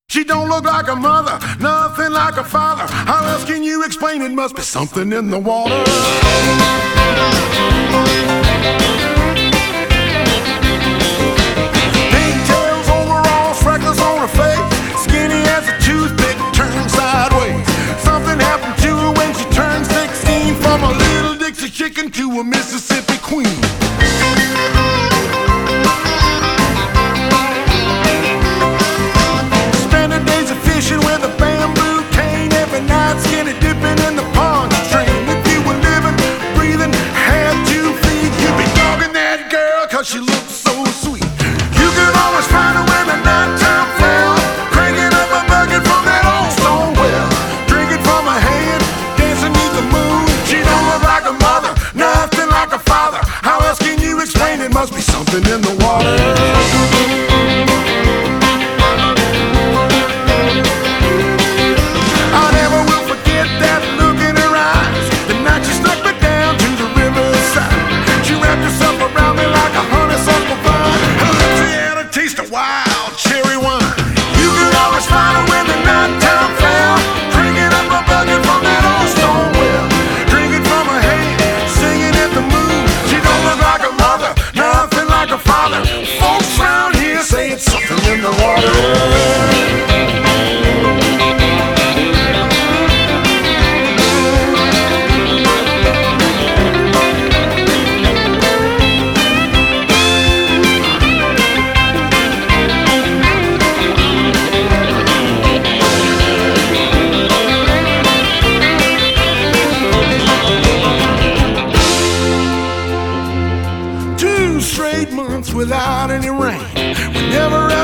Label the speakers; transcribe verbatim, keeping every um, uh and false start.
Speaker 1: She don't look like a mother, nothing like a father. How else can you explain it? Must be something in the water. Pigtails, overalls, freckles on her face, skinny as a toothpick turned sideways. Something happened to her when she turned sixteen, from a little Dixie chicken to a Mississippi queen. With a bamboo cane every night, skinny dipping in the pond train. If you were living, breathing, had two feet, you'd be dogging that girl cause she looked so sweet. You could always find her when the nighttime fell, cranking up a bucket from that old stone well, drinking from a hand, dancing beneath the moon. She don't look like a mother, nothing like a father. How else can you explain it? Must be something in the water. Without any rain, we never